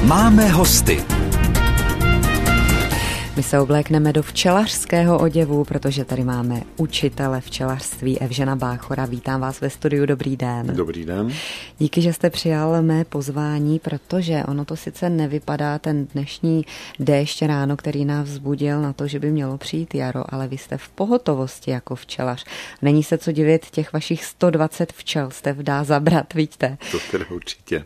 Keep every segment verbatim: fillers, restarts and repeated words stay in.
Máme hosty. My se oblékneme do včelařského oděvu, protože tady máme učitele včelařství Evžena Báchora. Vítám vás ve studiu, dobrý den. Dobrý den. Díky, že jste přijal mé pozvání, protože ono to sice nevypadá, ten dnešní déšť ráno, který nás vzbudil na to, že by mělo přijít jaro, ale vy jste v pohotovosti jako včelař. Není se co divit, těch vašich sto dvacet včelstev dá zabrat, vidíte? To teda určitě.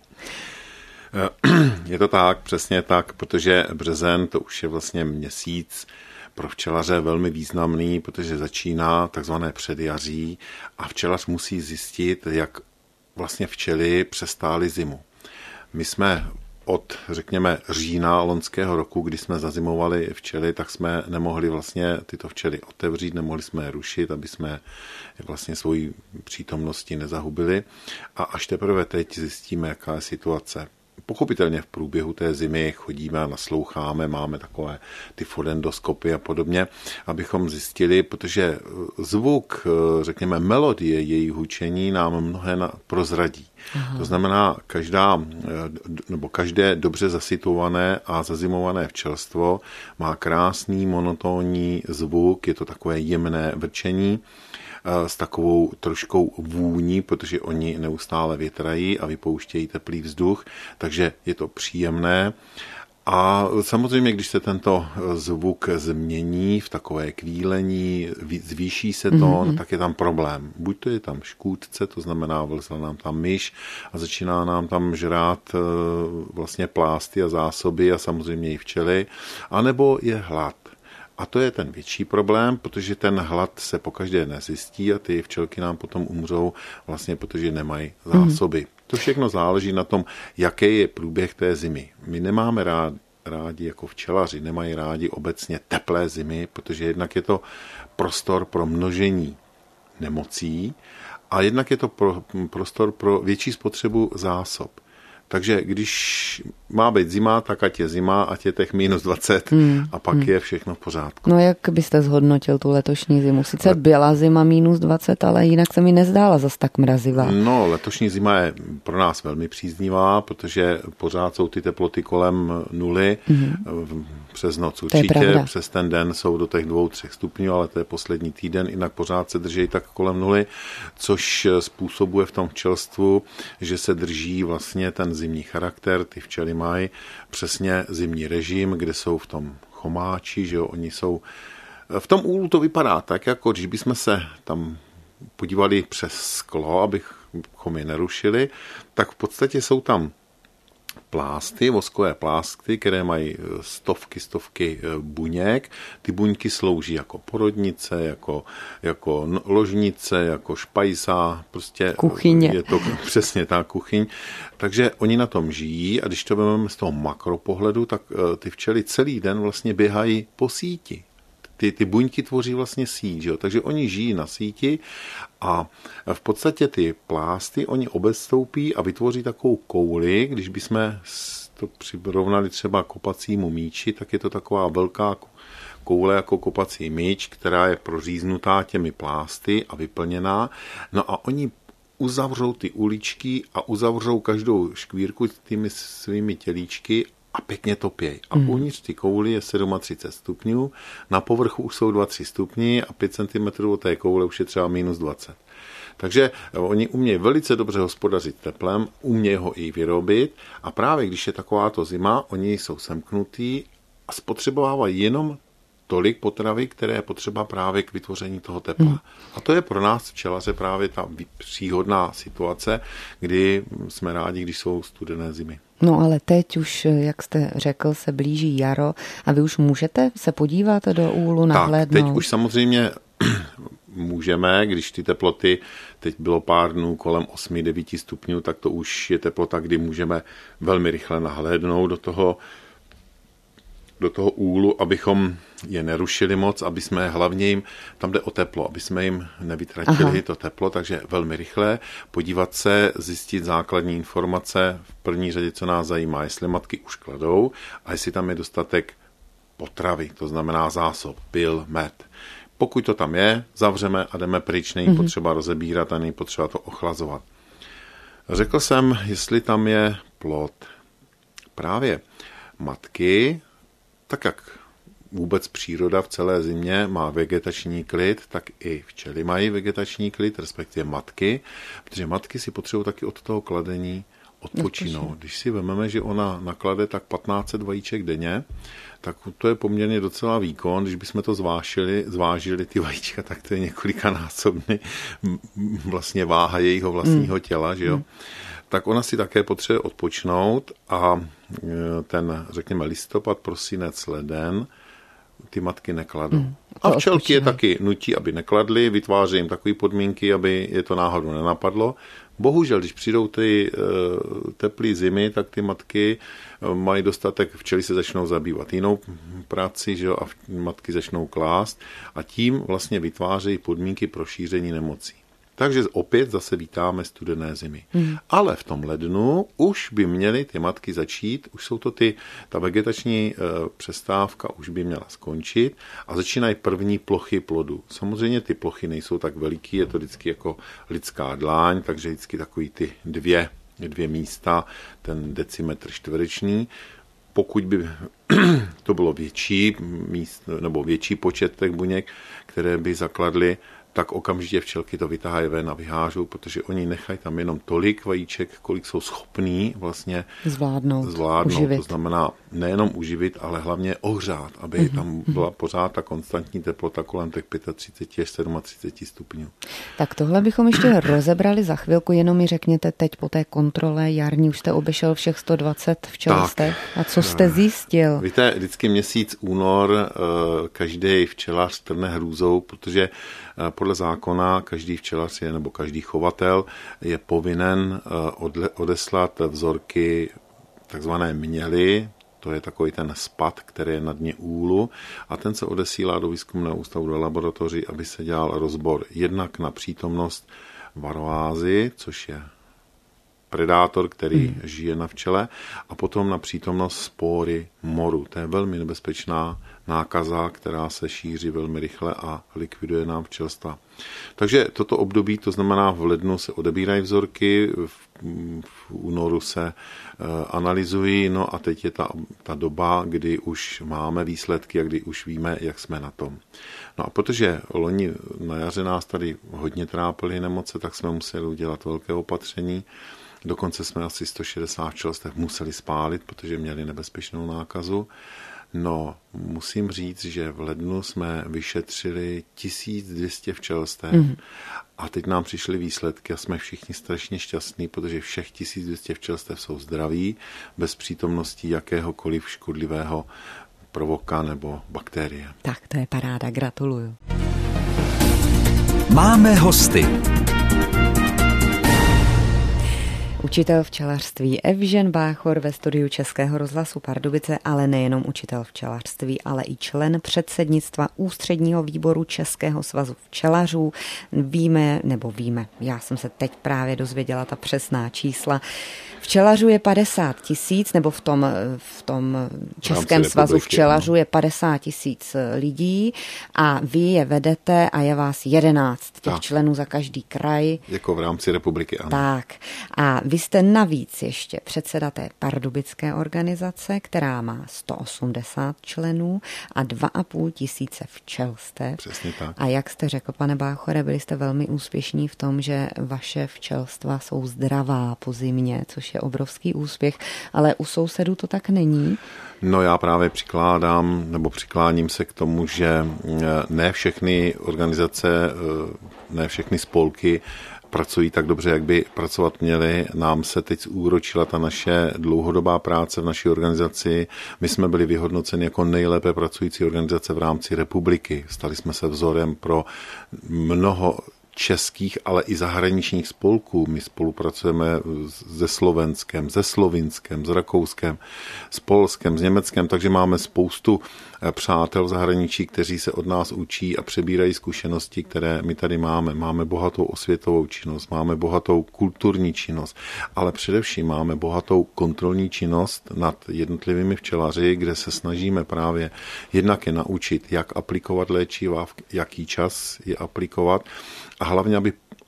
Je to tak, přesně tak, protože březen to už je vlastně měsíc pro včelaře velmi významný, protože začíná takzvané předjaří a včelař musí zjistit, jak vlastně včely přestály zimu. My jsme od, řekněme, října loňského roku, kdy jsme zazimovali včely, tak jsme nemohli vlastně tyto včely otevřít, nemohli jsme je rušit, aby jsme vlastně svoji přítomnosti nezahubili. A až teprve teď zjistíme, jaká je situace. Pochopitelně v průběhu té zimy chodíme a nasloucháme, máme takové ty forendoskopy a podobně, abychom zjistili, protože zvuk, řekněme, melodie jejich hučení nám mnohé prozradí. Aha. To znamená, každá, nebo každé dobře zasituované a zazimované včelstvo má krásný monotónní zvuk, je to takové jemné vrčení, s takovou troškou vůní, protože oni neustále větrají a vypouštějí teplý vzduch, takže je to příjemné. A samozřejmě, když se tento zvuk změní v takové kvílení, zvýší se to, mm-hmm. no, tak je tam problém. Buď to je tam škůdce, to znamená, vlezla nám tam myš a začíná nám tam žrát vlastně plásty a zásoby a samozřejmě i včely, anebo je hlad. A to je ten větší problém, protože ten hlad se pokaždé nezjistí a ty včelky nám potom umřou vlastně, protože nemají zásoby. Mm. To všechno záleží na tom, jaký je průběh té zimy. My nemáme rádi, rádi jako včelaři, nemají rádi obecně teplé zimy, protože jednak je to prostor pro množení nemocí a jednak je to pro, prostor pro větší spotřebu zásob. Takže když má být zima, tak ať je zima, ať je těch minus dvacet hmm. a pak hmm. je všechno v pořádku. No jak byste zhodnotil tu letošní zimu? Sice byla zima minus dvacet, ale jinak se mi nezdála zas tak mrazivá. No, letošní zima je pro nás velmi příznivá, protože pořád jsou ty teploty kolem nuly. Hmm. Přes noc určitě, přes ten den jsou do těch dvou, třech stupňů, ale to je poslední týden, jinak pořád se drží tak kolem nuly, což způsobuje v tom včelstvu, že se drží vlastně ten zimní charakter, ty včely mají přesně zimní režim, kde jsou v tom chomáči, že jo, oni jsou, v tom úlu to vypadá tak, jako když bychom se tam podívali přes sklo, abychom je nerušili, tak v podstatě jsou tam plásty, voskové plásty, které mají stovky, stovky buněk. Ty buňky slouží jako porodnice, jako, jako ložnice, jako špajsa, prostě kuchyně. Je to přesně ta kuchyň. Takže oni na tom žijí a když to vezmeme z toho makropohledu, tak ty včely celý den vlastně běhají po síti. Ty, ty buňky tvoří vlastně síť, jo? Takže oni žijí na síti a v podstatě ty plásty oni obezstoupí a vytvoří takovou kouli, když bychom to přirovnali třeba kopacímu míči, tak je to taková velká koule jako kopací míč, která je proříznutá těmi plásty a vyplněná. No a oni uzavřou ty uličky a uzavřou každou škvírku těmi svými tělíčky a pěkně topěj. A mm. uvnitř ty kouly je třicet sedm stupňů, na povrchu už jsou dva tři stupni a pět centimetrů od té koule už je třeba minus dvacet. Takže oni umějí velice dobře hospodařit teplem, umějí ho i vyrobit a právě když je takováto zima, oni jsou semknutí a spotřebovávají jenom tolik potravy, které je potřeba právě k vytvoření toho tepla. Mm. A to je pro nás včelaře právě ta příhodná situace, kdy jsme rádi, když jsou studené zimy. No ale teď už, jak jste řekl, se blíží jaro a vy už můžete se podívat do úlu, nahlédnout? Tak, teď už samozřejmě můžeme, když ty teploty, teď bylo pár dnů kolem osm devět stupňů, tak to už je teplota, kdy můžeme velmi rychle nahlédnout do toho do toho úlu, abychom je nerušili moc, aby jsme hlavně jim, tam jde o teplo, aby jsme jim nevytratili Aha. to teplo, takže velmi rychle podívat se, zjistit základní informace, v první řadě, co nás zajímá, jestli matky už kladou a jestli tam je dostatek potravy, to znamená zásob, pil, med. Pokud to tam je, zavřeme a jdeme pryč, není mm-hmm. potřeba rozebírat a není potřeba to ochlazovat. Řekl jsem, jestli tam je plod. právě matky, tak jak vůbec příroda v celé zimě má vegetační klid, tak i včely mají vegetační klid, respektive matky, protože matky si potřebují taky od toho kladení odpočinout. Když si vezmeme, že ona naklade tak patnáct set vajíček denně, tak to je poměrně docela výkon. Když bychom to zvážili, zvážili ty vajíčka, tak to je několikanásobný vlastně váha jejího vlastního těla, že jo? Mm. Tak ona si také potřebuje odpočnout a ten, řekněme, listopad, prosinec, leden, ty matky nekladou. Mm, a včelky je taky nutí, aby nekladly, vytváří jim takové podmínky, aby je to náhodou nenapadlo. Bohužel, když přijdou ty uh, teplé zimy, tak ty matky uh, mají dostatek, včely se začnou zabývat jinou práci, že jo, a matky začnou klást a tím vlastně vytvářejí podmínky pro šíření nemocí. Takže opět zase vítáme studené zimy. Hmm. Ale v tom lednu už by měly ty matky začít, už jsou to ty, ta vegetační e, přestávka už by měla skončit a začínají první plochy plodů. Samozřejmě ty plochy nejsou tak veliký, je to vždycky jako lidská dláň, takže vždycky takový ty dvě, dvě místa, ten decimetr čtvereční. Pokud by to bylo větší míst, nebo větší počet těch buněk, které by zakladly, tak okamžitě včelky to vytáhají ven a vyhážou, protože oni nechají tam jenom tolik vajíček, kolik jsou schopní vlastně zvládnout. zvládnout. To znamená nejenom uživit, ale hlavně ohřát, aby mm-hmm. tam byla pořád ta konstantní teplota kolem těch třicet pět až třicet sedm stupňů. Tak tohle bychom ještě rozebrali za chvilku, jenom mi řekněte teď po té kontrole jarní, už jste obešel všech sto dvacet včelstev. A co jste zjistil? Víte, vždycky měsíc únor každý včelař trne hrůzou, protože podle zákona každý včelař je, nebo každý chovatel je povinen odeslat vzorky takzvané měly, to je takový ten spad, který je na dně úlu a ten se odesílá do výzkumného ústavu, do laboratoří, aby se dělal rozbor jednak na přítomnost varoázy, což je predátor, který hmm. žije na včele, a potom na přítomnost spóry moru. To je velmi nebezpečná nákaza, která se šíří velmi rychle a likviduje nám včelstva. Takže toto období, to znamená v lednu se odebírají vzorky, v, v únoru se uh, analyzují, no a teď je ta, ta doba, kdy už máme výsledky a kdy už víme, jak jsme na tom. No a protože loni na jaře nás tady hodně trápily nemoce, tak jsme museli udělat velké opatření. Dokonce jsme asi sto šedesát včelstev museli spálit, protože měli nebezpečnou nákazu. No, musím říct, že v lednu jsme vyšetřili tisíc dvě stě včelstev mm. a teď nám přišly výsledky a jsme všichni strašně šťastní, protože všech tisíc dvě stě včelstev jsou zdraví, bez přítomnosti jakéhokoliv škodlivého provoka nebo bakterie. Tak, to je paráda, gratuluju. Máme hosty. Učitel včelařství Evžen Báchor ve studiu Českého rozhlasu Pardubice, ale nejenom učitel včelařství, ale i člen předsednictva Ústředního výboru Českého svazu včelařů. Víme, nebo víme, já jsem se teď právě dozvěděla ta přesná čísla. Včelařů je padesát tisíc, nebo v tom, v tom Českém svazu včelařů je padesát tisíc lidí a vy je vedete a je vás jedenáct těch tak. členů za každý kraj. Jako v rámci republiky, ano. Tak. A vy jste navíc ještě předseda té pardubické organizace, která má sto osmdesát členů a dva a půl tisíce včelstev. Přesně tak. A jak jste řekl, pane Báchore, byli jste velmi úspěšní v tom, že vaše včelstva jsou zdravá po zimě, což je obrovský úspěch, ale u sousedů to tak není. No já právě přikládám, nebo přikláním se k tomu, že ne všechny organizace, ne všechny spolky pracují tak dobře, jak by pracovat měli. Nám se teď zúročila ta naše dlouhodobá práce v naší organizaci. My jsme byli vyhodnoceni jako nejlépe pracující organizace v rámci republiky. Stali jsme se vzorem pro mnoho českých, ale i zahraničních spolků. My spolupracujeme se Slovenskem, se Slovinskem, s Rakouskem, s Polskem, s Německem, takže máme spoustu přátel v zahraničí, kteří se od nás učí a přebírají zkušenosti, které my tady máme. Máme bohatou osvětovou činnost, máme bohatou kulturní činnost, ale především máme bohatou kontrolní činnost nad jednotlivými včelaři, kde se snažíme právě jednak je naučit, jak aplikovat léčiva, v jaký čas je aplikovat, a hlavně, aby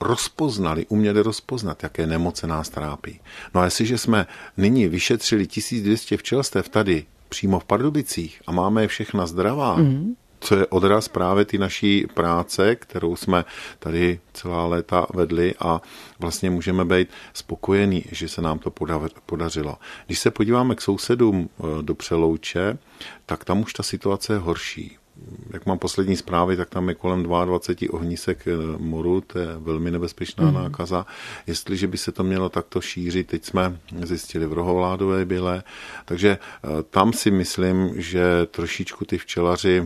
rozpoznali, uměli rozpoznat, jaké nemoce nás trápí. No a jestliže jsme nyní vyšetřili tisíc dvě stě včelstev tady přímo v Pardubicích a máme je všechna zdravá, mm. co je odraz právě ty naší práce, kterou jsme tady celá léta vedli a vlastně můžeme být spokojení, že se nám to podařilo. Když se podíváme k sousedům do Přelouče, tak tam už ta situace je horší. Jak mám poslední zprávy, tak tam je kolem dvacet dva ohnisek moru, to je velmi nebezpečná mm. nákaza. Jestliže by se to mělo takto šířit, teď jsme zjistili v Rohovládové byle, takže tam si myslím, že trošičku ty včelaři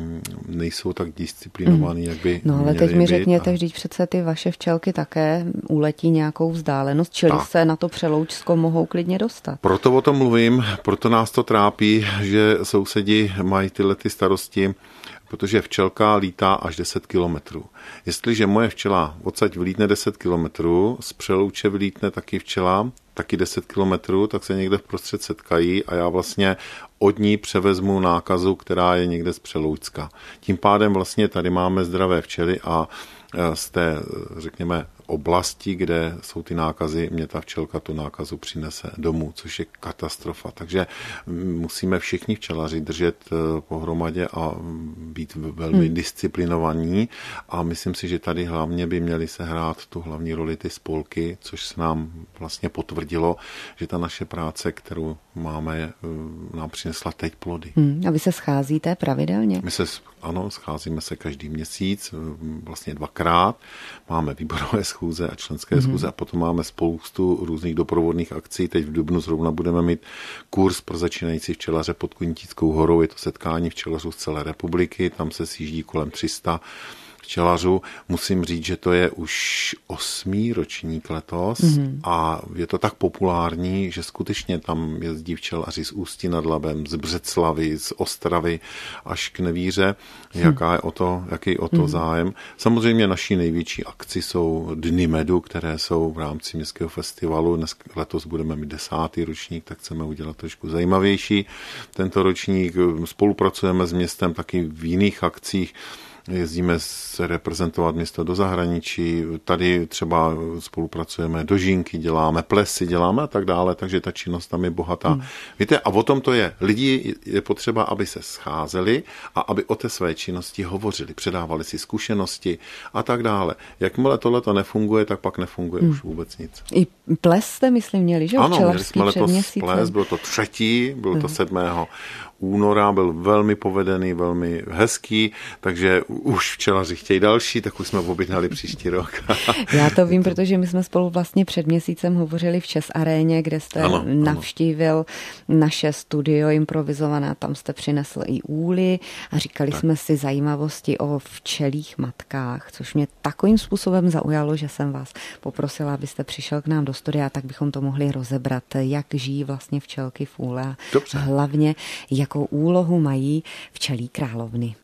nejsou tak disciplinovaní, mm. jak by No ale měli teď mi řekněte, a... vždyť přece ty vaše včelky také uletí nějakou vzdálenost, čili tak. se na to Přeloučsko mohou klidně dostat. Proto o tom mluvím, proto nás to trápí, že sousedi mají tyhle ty starosti, protože včelka lítá až deset kilometrů. Jestliže moje včela odsaď vylítne deset kilometrů, z Přelouče vylítne taky včela, taky deset kilometrů, tak se někde vprostřed setkají a já vlastně od ní převezmu nákazu, která je někde z Přeloučska. Tím pádem vlastně tady máme zdravé včely a z té, řekněme, oblasti, kde jsou ty nákazy, mě ta včelka tu nákazu přinese domů, což je katastrofa. Takže musíme všichni včelaři držet pohromadě a být velmi hmm. disciplinovaní a myslím si, že tady hlavně by měly se hrát tu hlavní roli ty spolky, což se nám vlastně potvrdilo, že ta naše práce, kterou máme, nám přinesla teď plody. Hmm. A vy se scházíte pravidelně? My se, ano, scházíme se každý měsíc, vlastně dvakrát. Máme výborové schůze a členské mm-hmm. schůze a potom máme spoustu různých doprovodných akcí. Teď v dubnu zrovna budeme mít kurz pro začínající včelaře pod Kunitíckou horou. Je to setkání včelařů z celé republiky, tam se sjíždí kolem tři sta včelařů. Musím říct, že to je už osmý ročník letos mm-hmm. a je to tak populární, že skutečně tam jezdí včelaři z Ústí nad Labem, z Břeclavy, z Ostravy až k Nevíře, mm. jaká je o to, jaký o to mm. zájem. Samozřejmě naší největší akci jsou Dny medu, které jsou v rámci městského festivalu. Dnes, letos budeme mít desátý ročník, tak chceme udělat trošku zajímavější. Tento ročník spolupracujeme s městem taky v jiných akcích. Jezdíme se reprezentovat město do zahraničí, tady třeba spolupracujeme do Žinky, děláme plesy, děláme a tak dále, takže ta činnost tam je bohatá. Hmm. Víte, a o tom to je. Lidi je potřeba, aby se scházeli a aby o té své činnosti hovořili, předávali si zkušenosti a tak dále. Jakmile tohleto nefunguje, tak pak nefunguje hmm. už vůbec nic. I ples jste, myslím, měli, že? Ano, měli jsme letos ples, bylo to třetí, bylo to sedmého února, byl velmi povedený, velmi hezký, takže už včelaři chtějí další, tak už jsme objednali příští rok. Já to vím, protože my jsme spolu vlastně před měsícem hovořili v Čes Aréně, kde jste ano, navštívil ano. naše studio improvizované, tam jste přinesl i úly a říkali tak. jsme si zajímavosti o včelích matkách, což mě takovým způsobem zaujalo, že jsem vás poprosila, abyste přišel k nám do studia, tak bychom to mohli rozebrat, jak žijí vlastně včelky v úle a Dobře. hlavně jak jakou úlohu mají včelí královny.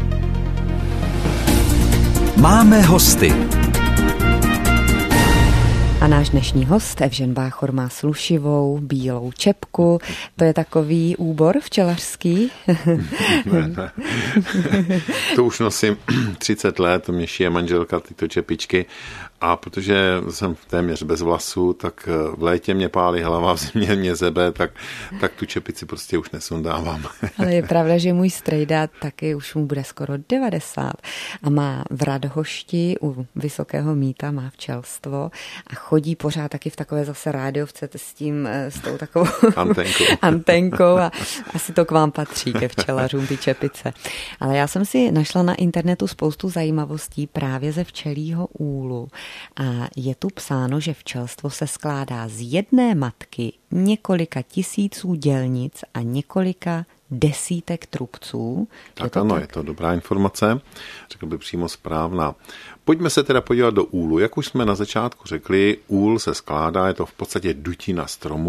Máme hosty. A náš dnešní host Evžen Báchor má slušivou bílou čepku. To je takový úbor včelařský? Ne, ne. To už nosím třicet let, to mě šije manželka tyto čepičky. A protože jsem téměř bez vlasů, tak v létě mě pálí hlava, v zimě mě zebe, tak, tak tu čepici prostě už nesundávám. Ale je pravda, že můj strejda taky už mu bude skoro devadesát a má v Radhošti u Vysokého Mýta, má včelstvo a chodí pořád taky v takové zase rádiovce s tím, s tou takovou antenkou. antenkou a asi to k vám patří, ke včelařům, ty čepice. Ale já jsem si našla na internetu spoustu zajímavostí právě ze včelího úlu. A je tu psáno, že včelstvo se skládá z jedné matky, několika tisíců dělnic a několika desítek trubců. Tak je to ano, tak? Je to dobrá informace, řekl by přímo správná. Pojďme se teda podívat do úlu. Jak už jsme na začátku řekli, úl se skládá, je to v podstatě dutina stromu,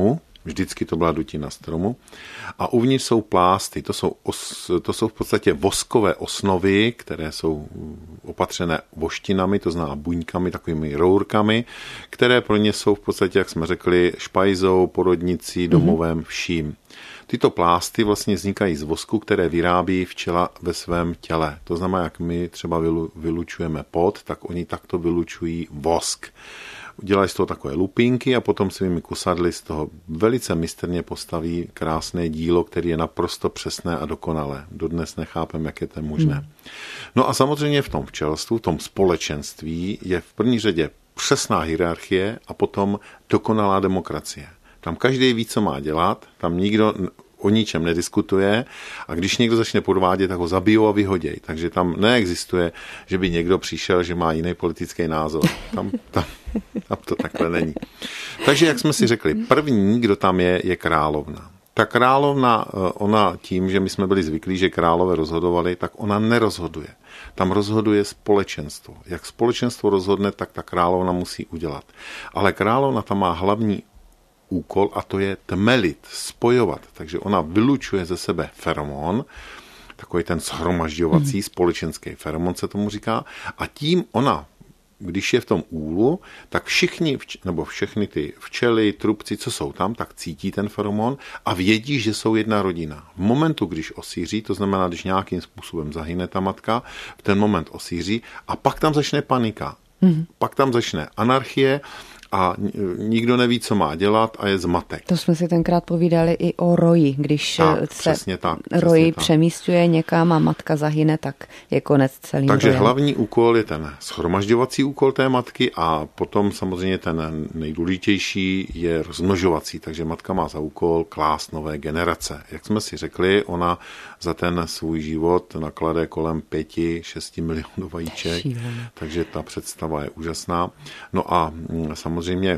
Vždycky to byla dutina stromu. A uvnitř jsou plásty, to jsou, os, to jsou v podstatě voskové osnovy, které jsou opatřené voštinami, to znamená buňkami, takovými rourkami, které pro ně jsou v podstatě, jak jsme řekli, špajzou, porodnicí, domovem, vším. Tyto plásty vlastně vznikají z vosku, které vyrábí včela ve svém těle. To znamená, jak my třeba vylučujeme pod, tak oni takto vylučují vosk. Dělají z toho takové lupinky a potom svými kusadly z toho velice mistrně postaví krásné dílo, které je naprosto přesné a dokonalé. Dodnes nechápem, jak je to možné. Hmm. No a samozřejmě v tom včelstvu, v tom společenství je v první řadě přesná hierarchie a potom dokonalá demokracie. Tam každý ví, co má dělat, tam nikdo o ničem nediskutuje a když někdo začne podvádět, tak ho zabijou a vyhoděj. Takže tam neexistuje, že by někdo přišel, že má jiný politický názor. Tam, tam, tam to takhle není. Takže, jak jsme si řekli, první, kdo tam je, je královna. Ta královna, ona tím, že my jsme byli zvyklí, že králové rozhodovali, tak ona nerozhoduje. Tam rozhoduje společenstvo. Jak společenstvo rozhodne, tak ta královna musí udělat. Ale královna tam má hlavní úkol a to je tmelit, spojovat. Takže ona vylučuje ze sebe feromon, takový ten shromažďovací hmm. společenský feromon se tomu říká, a tím ona, když je v tom úlu, tak všichni, nebo všechny ty včely, trubci, co jsou tam, tak cítí ten feromon a vědí, že jsou jedna rodina. V momentu, když osíří, to znamená, když nějakým způsobem zahyne ta matka, v ten moment osíří a pak tam začne panika. Hmm. Pak tam začne anarchie, a nikdo neví, co má dělat a je zmatek. To jsme si tenkrát povídali i o roji. Když tak, se tak, roj přemístuje někam a matka zahyne, tak je konec celým Takže rojem. hlavní úkol je ten shromažďovací úkol té matky a potom samozřejmě ten nejdůležitější je rozmnožovací. Takže matka má za úkol klást nové generace. Jak jsme si řekli, ona za ten svůj život naklade kolem pěti, šesti milionů vajíček. Šílené. Takže ta představa je úžasná. No a samozřejmě Samozřejmě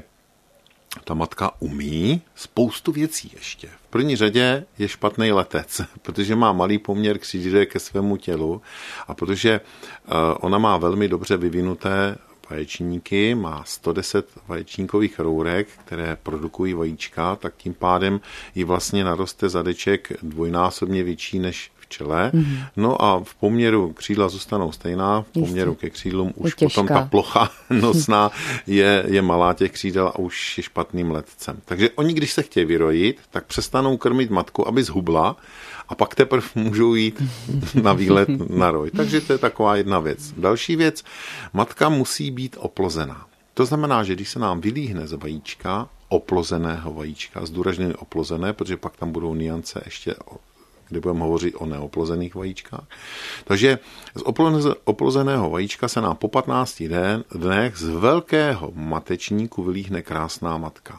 ta matka umí spoustu věcí ještě. V první řadě je špatný letec, protože má malý poměr křídel ke svému tělu a protože ona má velmi dobře vyvinuté vaječníky, má sto deset vaječníkových rourek, které produkují vajíčka, tak tím pádem jí vlastně naroste zadeček dvojnásobně větší než včele. Mm-hmm. No a v poměru křídla zůstanou stejná, v poměru Jistě. Ke křídlům už potom ta plocha nosná je, je malá těch křídel a už je špatným letcem. Takže oni, když se chtějí vyrojit, tak přestanou krmit matku, aby zhubla a pak teprve můžou jít na výlet na roj. Takže to je taková jedna věc. Další věc, matka musí být oplozená. To znamená, že když se nám vylíhne z vajíčka, oplozeného vajíčka, zdůrazňuji oplozené, protože pak tam budou niance ještě, kde budeme hovořit o neoplozených vajíčkách. Takže z oplozeného vajíčka se nám po patnácti dnech z velkého matečníku vylíhne krásná matka.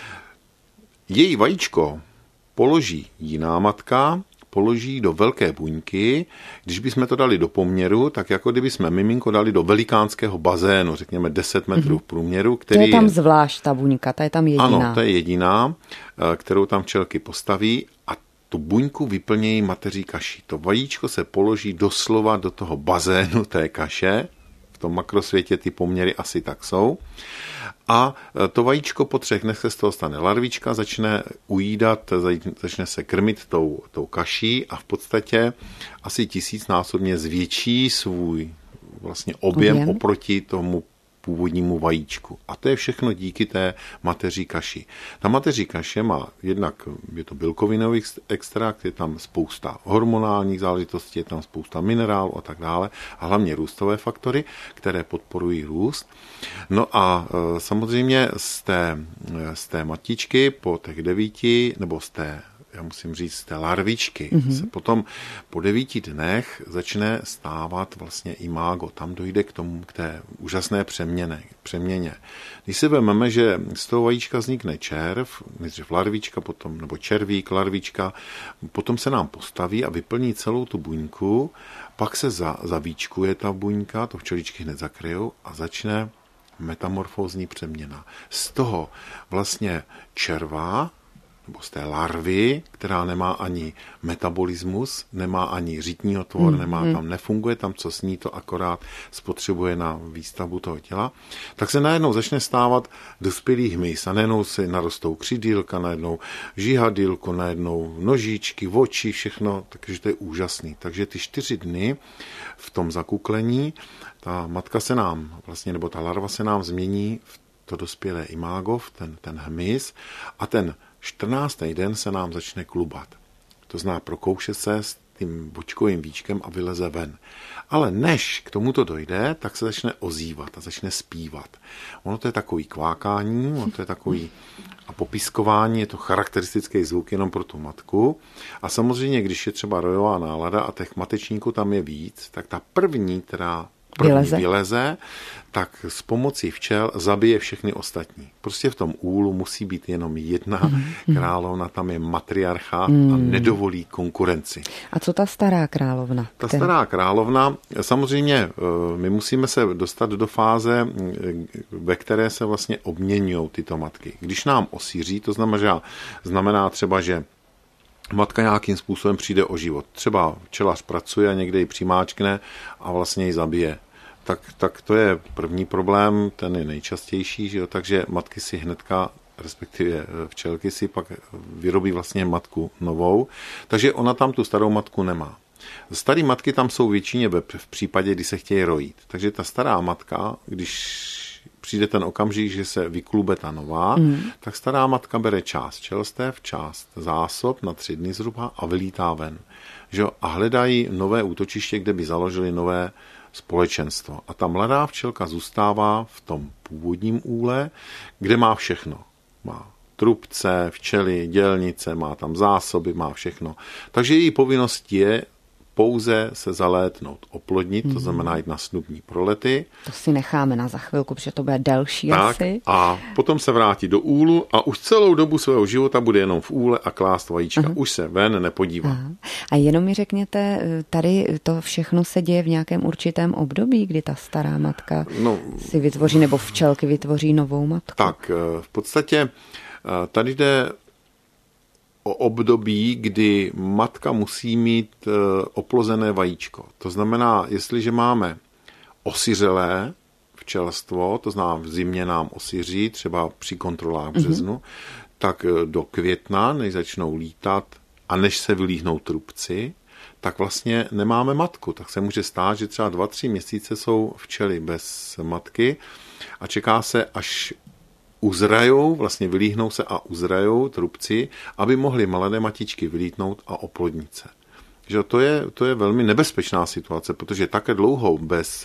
Její vajíčko položí jiná matka, položí do velké buňky. Když bychom to dali do poměru, tak jako kdyby jsme miminko dali do velikánského bazénu, řekněme deset metrů v průměru. Který to je tam je... zvlášť ta buňka, ta je tam jediná. Ano, to je jediná, kterou tam včelky postaví a tu buňku vyplnějí mateří kaší. To vajíčko se položí doslova do toho bazénu té kaše. V tom makrosvětě ty poměry asi tak jsou. A to vajíčko po třech dnech se z toho stane larvička, začne ujídat, začne se krmit tou, tou kaší a v podstatě asi tisícnásobně zvětší svůj vlastně objem, objem oproti tomu původnímu vajíčku. A to je všechno díky té mateří kaši. Ta mateří kaše má jednak, je to bílkovinový extrakt, je tam spousta hormonálních záležitostí, je tam spousta minerálů a tak dále, a hlavně růstové faktory, které podporují růst. No a e, samozřejmě z té, z té matičky po těch devíti, nebo z té já musím říct, z té larvičky mm-hmm. se potom po devíti dnech začne stávat vlastně imágo. Tam dojde k tomu, k té úžasné přeměně. přeměně. Když si vezmeme, že z toho vajíčka vznikne červ, nejdřív larvička, potom, nebo červík, larvička, potom se nám postaví a vyplní celou tu buňku, pak se za, zavíčkuje ta buňka, to včeličky hned zakryjou a začne metamorfózní přeměna. Z toho vlastně červa nebo z té larvy, která nemá ani metabolismus, nemá ani řitní otvor, mm, nemá mm. tam, nefunguje tam, co sní, to akorát spotřebuje na výstavbu toho těla, tak se najednou začne stávat dospělý hmyz a najednou se narostou křidílka, najednou žihadílko, najednou nožičky, oči, všechno, takže to je úžasný. Takže ty čtyři dny v tom zakuklení ta matka se nám, vlastně, nebo ta larva se nám změní v to dospělé imágo, ten, ten hmyz, a ten čtrnáctý den se nám začne klubat. To znamená, prokouše se s tím bočkovým víčkem a vyleze ven. Ale než k tomuto dojde, tak se začne ozývat a začne zpívat. Ono to je takový kvákání, ono to je takový a popiskování, je to charakteristický zvuk jenom pro tu matku. A samozřejmě, když je třeba rojová nálada a těch matečníků tam je víc, tak ta první, která první vyleze. vyleze, tak s pomocí včel zabije všechny ostatní. Prostě v tom úlu musí být jenom jedna mm. královna, tam je matriarchát mm. a nedovolí konkurenci. A co ta stará královna? Ta která... stará královna, samozřejmě my musíme se dostat do fáze, ve které se vlastně obměňují tyto matky. Když nám osíří, to znamená, že znamená třeba, že matka nějakým způsobem přijde o život. Třeba včelař pracuje a někde ji přimáčkne a vlastně ji zabije. Tak, tak to je první problém, ten je nejčastější, že jo? Takže matky si hnedka, respektive včelky si pak vyrobí vlastně matku novou, takže ona tam tu starou matku nemá. Staré matky tam jsou většině v případě, kdy se chtějí rojit. Takže ta stará matka, když přijde ten okamžik, že se vyklube ta nová, mm. tak stará matka bere část čelstev, část zásob na tři dny zhruba a vylítá ven. Že? A hledají nové útočiště, kde by založili nové společenstvo. A ta mladá včelka zůstává v tom původním úle, kde má všechno. Má trubce, včely, dělnice, má tam zásoby, má všechno. Takže její povinnost je pouze se zalétnout, oplodnit, mm. to znamená jít na snubní prolety. To si necháme na za chvilku, protože to bude delší tak, asi. A potom se vrátí do úlu a už celou dobu svého života bude jenom v úle a klást vajíčka. Uh-huh. Už se ven nepodívá. Uh-huh. A jenom mi řekněte, tady to všechno se děje v nějakém určitém období, kdy ta stará matka no, si vytvoří, nebo včelky vytvoří novou matku? Tak, v podstatě tady jde o období, kdy matka musí mít oplozené vajíčko. To znamená, jestliže máme osiřelé včelstvo, to znamená v zimě nám osiří, třeba při kontrolách v březnu, mm-hmm. tak do května, než začnou lítat a než se vylíhnou trubci, tak vlastně nemáme matku. Tak se může stát, že třeba dva, tři měsíce jsou včely bez matky a čeká se, až uzrajou, vlastně vylíhnou se a uzrajou trubci, aby mohly mladé matičky vylítnout a oplodnit se. Že to je, to je velmi nebezpečná situace, protože také dlouho bez,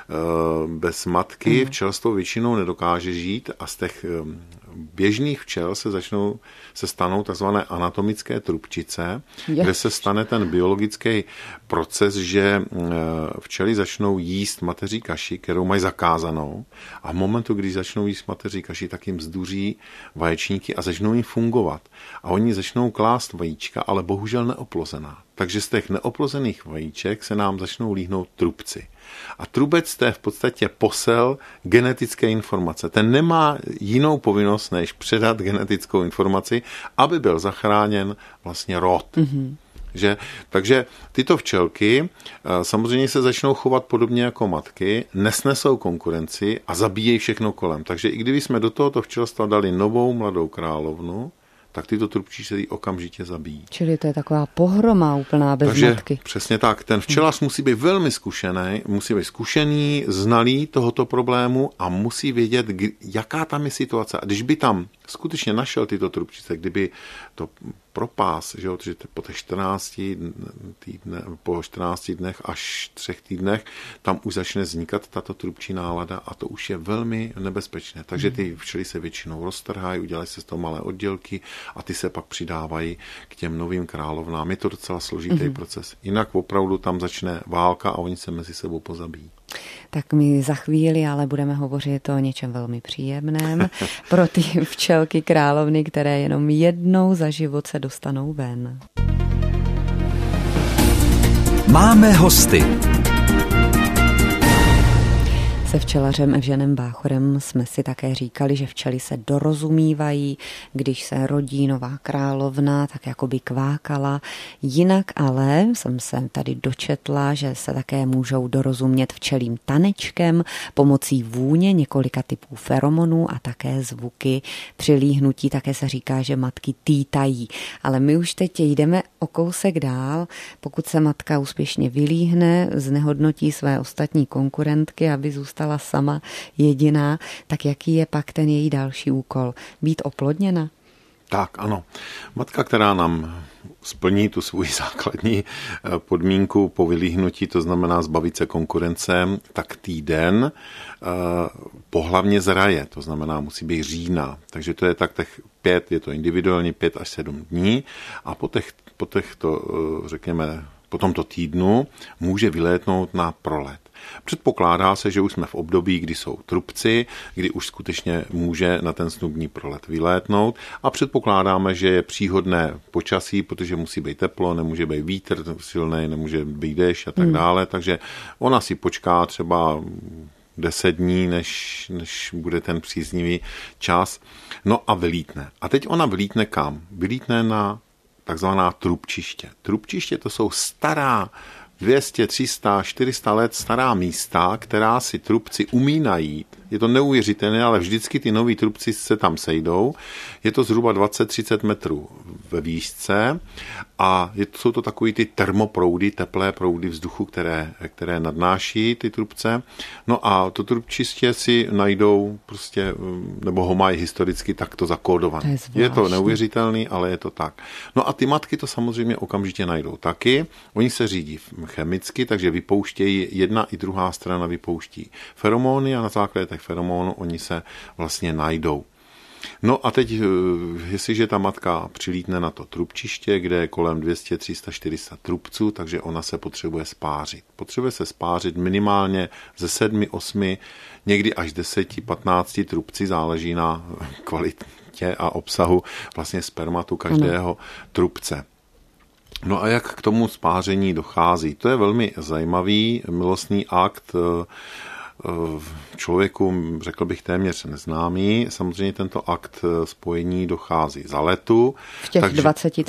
bez matky včelstvo většinou nedokáže žít a z těch běžných včel se začnou, se stanou takzvané anatomické trubčice, je. kde se stane ten biologický proces, že včely začnou jíst mateří kaši, kterou mají zakázanou, a v momentu, když začnou jíst mateří kaši, tak jim zduří vaječníky a začnou jim fungovat. A oni začnou klást vajíčka, ale bohužel neoplozená. Takže z těch neoplozených vajíček se nám začnou líhnout trubci. A trubec to je v podstatě posel genetické informace. Ten nemá jinou povinnost, než předat genetickou informaci, aby byl zachráněn vlastně rod. Mm-hmm. Že, takže tyto včelky samozřejmě se začnou chovat podobně jako matky, nesnesou konkurenci a zabíjejí všechno kolem. Takže i kdyby jsme do tohoto včelstva dali novou mladou královnu, tak tyto trubčí se jí okamžitě zabíjí. Čili to je taková pohroma úplná bez Takže, matky. Přesně tak. Ten včelař musí být velmi zkušený, musí být zkušený, znalý tohoto problému a musí vědět, jaká tam je situace. A když by tam skutečně našel tyto trubčice, kdyby to propás, že, jo, že po těch čtrnácti týdne, po čtrnácti dnech až třech týdnech tam už začne vznikat tato trubčí nálada a to už je velmi nebezpečné. Takže ty včely se většinou roztrhají, udělají se z toho malé oddělky a ty se pak přidávají k těm novým královnám. Je to docela složitý mm-hmm. proces. Jinak opravdu tam začne válka a oni se mezi sebou pozabijí. Tak my za chvíli ale budeme hovořit o něčem velmi příjemném pro ty včelky královny, které jenom jednou za život se dostanou ven. Máme hosty. Se včelařem Evženem Báchorem jsme si také říkali, že včely se dorozumívají, když se rodí nová královna, tak jako by kvákala. Jinak ale jsem se tady dočetla, že se také můžou dorozumět včelím tanečkem, pomocí vůně několika typů feromonů a také zvuky při líhnutí. Také se říká, že matky týtají. Ale my už teď jdeme o kousek dál. Pokud se matka úspěšně vylíhne, znehodnotí své ostatní konkurentky, aby zůstala sama jediná, tak jaký je pak ten její další úkol? Být oplodněna? Tak, ano. Matka, která nám splní tu svou základní podmínku po vylíhnutí, to znamená zbavit se konkurence, tak týden pohlavně zraje, to znamená musí být října. Takže to je tak těch pět, je to individuálně pět až sedm dní a po těch, po těch to, řekněme, po tomto týdnu může vylétnout na prolet. Předpokládá se, že už jsme v období, kdy jsou trubci, kdy už skutečně může na ten snubní prolet vylétnout a předpokládáme, že je příhodné počasí, protože musí být teplo, nemůže být vítr silný, nemůže být déšť a tak hmm. dále, takže ona si počká třeba deset dní, než, než bude ten příznivý čas, no a vylítne. A teď ona vylítne kam? Vylítne na takzvaná trubčiště. Trubčiště to jsou stará dvě stě, tři sta, čtyři sta let stará místa, která si trubci umí najít. Je to neuvěřitelné, ale vždycky ty noví trubci se tam sejdou. Je to zhruba dvacet třicet metrů ve výšce a je, jsou to takový ty termoproudy, teplé proudy vzduchu, které, které nadnáší ty trubce. No a to trubčiště si najdou prostě, nebo ho mají historicky takto zakódované. Je, je to neuvěřitelný, ale je to tak. No a ty matky to samozřejmě okamžitě najdou taky. Oni se řídí chemicky, takže vypouštějí, jedna i druhá strana vypouští feromony a na základě těch feromonů oni se vlastně najdou. No a teď, jestliže ta matka přilítne na to trubčiště, kde je kolem dvě stě, tři sta, čtyři sta trubců, takže ona se potřebuje spářit. Potřebuje se spářit minimálně ze sedmi, osmi, někdy až deseti, patnácti trubci, záleží na kvalitě a obsahu vlastně spermatu každého trubce. No a jak k tomu spáření dochází? To je velmi zajímavý milostný akt, člověku, řekl bych, téměř neznámý. Samozřejmě tento akt spojení dochází za letu. V těch dvaceti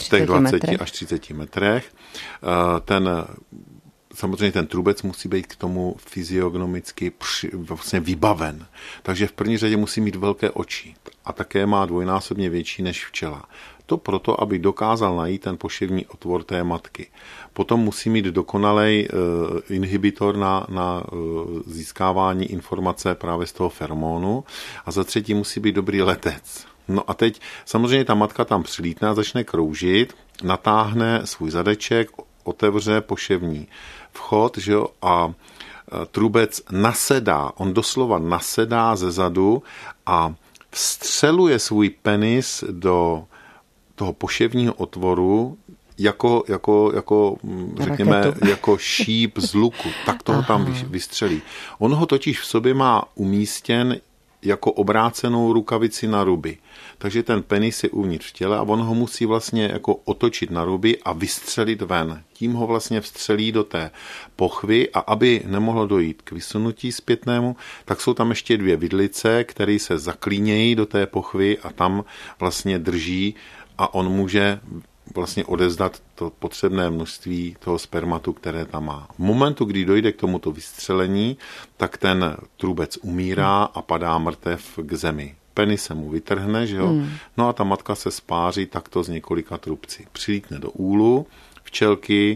až třiceti metrech. Ten, samozřejmě ten trubec musí být k tomu fyziognomicky vlastně vybaven. Takže v první řadě musí mít velké oči a také má dvojnásobně větší než včela. To proto, aby dokázal najít ten poševní otvor té matky. Potom musí mít dokonalej uh, inhibitor na, na uh, získávání informace právě z toho feromonu a za třetí musí být dobrý letec. No a teď samozřejmě ta matka tam přilítne a začne kroužit, natáhne svůj zadeček, otevře poševní vchod, že jo, a uh, trubec nasedá, on doslova nasedá ze zadu a vstřeluje svůj penis do toho poševního otvoru jako, jako, jako řekněme, raketu. Jako šíp z luku. Tak toho Aha. tam vystřelí. On ho totiž v sobě má umístěn jako obrácenou rukavici na ruby. Takže ten penis je uvnitř v těle a on ho musí vlastně jako otočit na ruby a vystřelit ven. Tím ho vlastně vstřelí do té pochvy a aby nemohlo dojít k vysunutí zpětnému, tak jsou tam ještě dvě vidlice, které se zaklínějí do té pochvy a tam vlastně drží a on může vlastně odevzdat to potřebné množství toho spermatu, které tam má. V momentu, kdy dojde k tomuto vystřelení, tak ten trubec umírá a padá mrtev k zemi. Penis se mu vytrhne, že jo? Hmm. No a ta matka se spáří takto z několika trubci. Přilítne do úlu, včelky,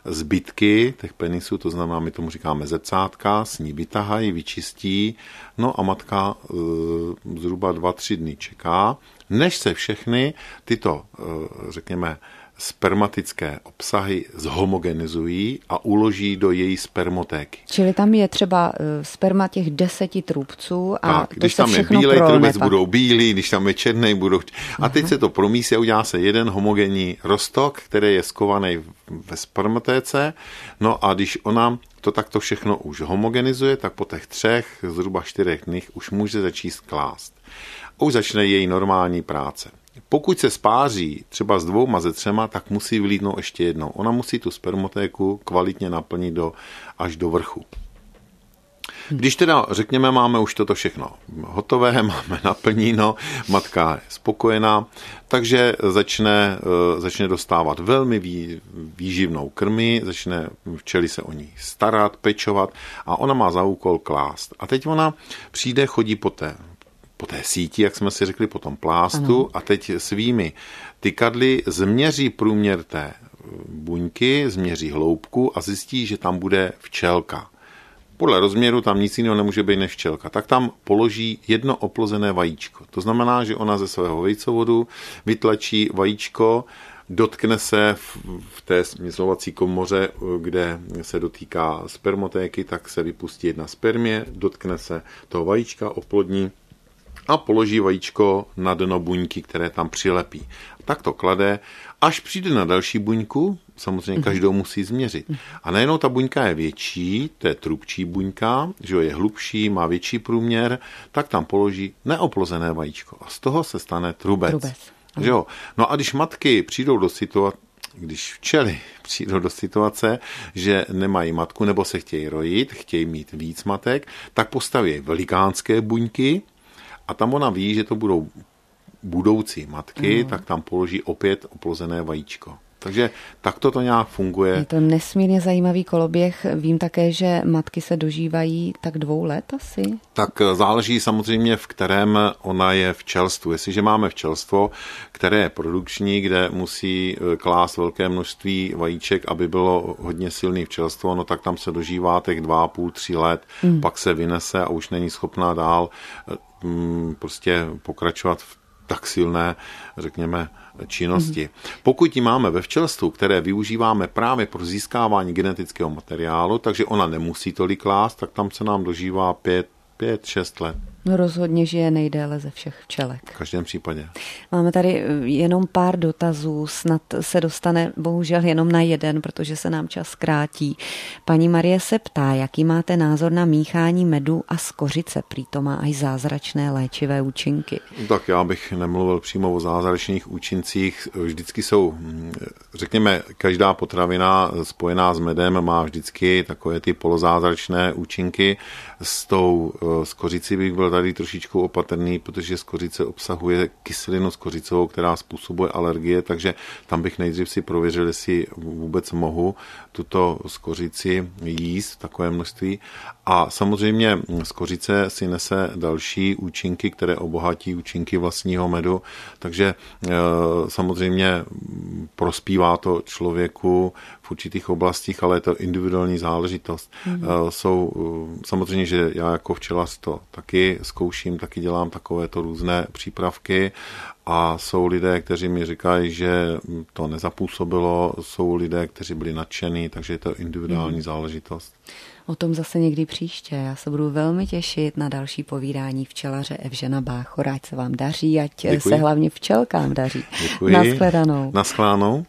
zbytky těch penisů, to znamená, my tomu říkáme zrcátka, s ní vytahají, vyčistí, no a matka e, zhruba dva, tři dny čeká, než se všechny tyto, e, řekněme, spermatické obsahy zhomogenizují a uloží do její spermotéky. Čili tam je třeba sperma těch deseti trubců a tak, když tam je bílej trubec, budou bílí, když tam je černý, budou... A teď Aha. se to promísí a udělá se jeden homogenní roztok, který je skovaný ve spermatéce. No a když ona to takto všechno už homogenizuje, tak po těch třech, zhruba čtyřech dnech už může začít klást. A už začne její normální práce. Pokud se spáří třeba s dvouma ze třema, tak musí vylítnout ještě jednou. Ona musí tu spermotéku kvalitně naplnit do, až do vrchu. Když teda, řekněme, máme už toto všechno hotové, máme naplněno, matka je spokojená, takže začne, začne dostávat velmi vý, výživnou krmi, začne včely se o ní starat, pečovat a ona má za úkol klást. A teď ona přijde, chodí po té, po té síti, jak jsme si řekli, po tom plástu ano. A teď svými tykadly změří průměr té buňky, změří hloubku a zjistí, že tam bude včelka. Podle rozměru tam nic jiného nemůže být než včelka. Tak tam položí jedno oplozené vajíčko. To znamená, že ona ze svého vejcovodu vytlačí vajíčko, dotkne se v té směsovací komoře, kde se dotýká spermotéky, tak se vypustí jedna spermie, dotkne se toho vajíčka, oplodní a položí vajíčko na dno buňky, které tam přilepí. Tak to klade, až přijde na další buňku, samozřejmě každou musí změřit. A najednou ta buňka je větší, to je trubčí buňka, že je hlubší, má větší průměr, tak tam položí neoplozené vajíčko. A z toho se stane trubec. trubec. Že jo? No a když matky přijdou do situace, když včely přijdou do situace, že nemají matku nebo se chtějí rojit, chtějí mít víc matek, tak postaví velikánské buňky a tam ona ví, že to budou budoucí matky, mm. tak tam položí opět oplozené vajíčko. Takže takto to nějak funguje. Je to nesmírně zajímavý koloběh. Vím také, že matky se dožívají tak dvou let asi. Tak záleží samozřejmě, v kterém ona je včelstvu. Jestliže máme včelstvo, které je produkční, kde musí klást velké množství vajíček, aby bylo hodně silný včelstvo, no tak tam se dožívá těch dva a půl, tři let, mm. pak se vynese a už není schopná dál mm, prostě pokračovat v tak silné, řekněme, činnosti. Mm-hmm. Pokud ji máme ve včelstvu, které využíváme právě pro získávání genetického materiálu, takže ona nemusí tolik klást, tak tam se nám dožívá pět, pět, šest let. No rozhodně žije nejdéle ze všech včelek. V každém případě. Máme tady jenom pár dotazů, snad se dostane bohužel jenom na jeden, protože se nám čas krátí. Paní Marie se ptá, jaký máte názor na míchání medu a skořice, prý to má až zázračné léčivé účinky. Tak já bych nemluvil přímo o zázračných účincích. Vždycky jsou, řekněme, každá potravina spojená s medem má vždycky takové ty polozázračné účinky. S tou skořicí bych byl tady trošičku opatrný, protože skořice obsahuje kyselinu skořicovou, která způsobuje alergie, takže tam bych nejdřív si prověřil, jestli vůbec mohu tuto skořici jíst v takové množství. A samozřejmě skořice si nese další účinky, které obohatí účinky vlastního medu, takže samozřejmě prospívá to člověku v určitých oblastích, ale je to individuální záležitost. Mm. Jsou samozřejmě, že já jako včelař to taky zkouším, taky dělám takovéto různé přípravky a jsou lidé, kteří mi říkají, že to nezapůsobilo, jsou lidé, kteří byli nadšení, takže je to individuální mm. záležitost. O tom zase někdy příště. Já se budu velmi těšit na další povídání včelaře Evžena Báchora. Ať se vám daří, ať Děkuji. Se hlavně včelkám daří. Děkuji. Naschledanou. Naschledanou.